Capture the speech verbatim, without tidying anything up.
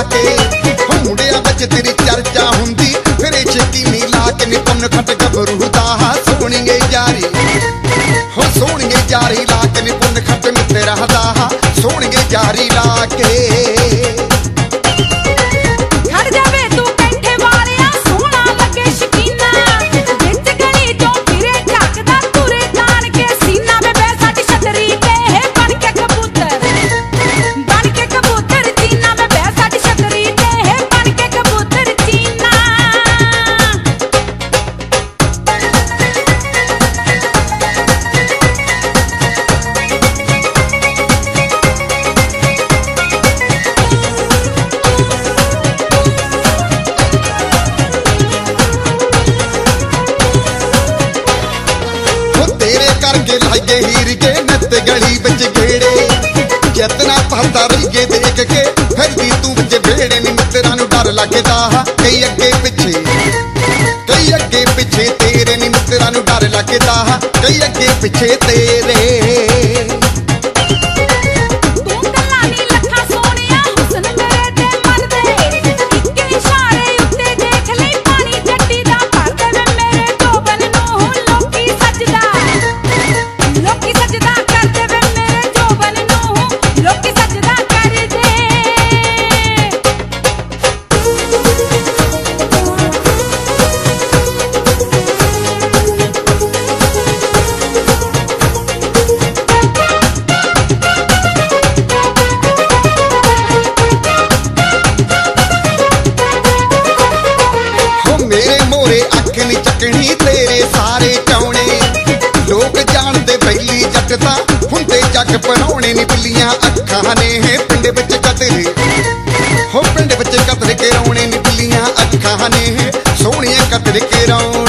के हो मुंडिया बच तेरी चर्चा हुंदी फिरे छेती मिला के नी पुन खट गबरू दा सोहणीए यारी हो सोहणीए यारी ला के नी पुन खट तेरा दा सोहणीए यारी ला के लाइए हीर के नत गली बच घेड़े जितना पता रहीए देख के फिर भी तू बच भेड़े नी मित्रा नू डर लगदा कई अगे पिछे कई अगे पिछे तेरे नी मित्रा नू डर लगदा कई अगे पिछे तेरे चकनी तेरे सारे चौने लोग जानते पहली जट तां हुंदे जग पराउणे नी बिल्लियां अखां ने पिंड विच कतरे हो पिंड विच कतरे के रौणे नी बिल्लियां अखां ने सोहणियां कतरे के रौणे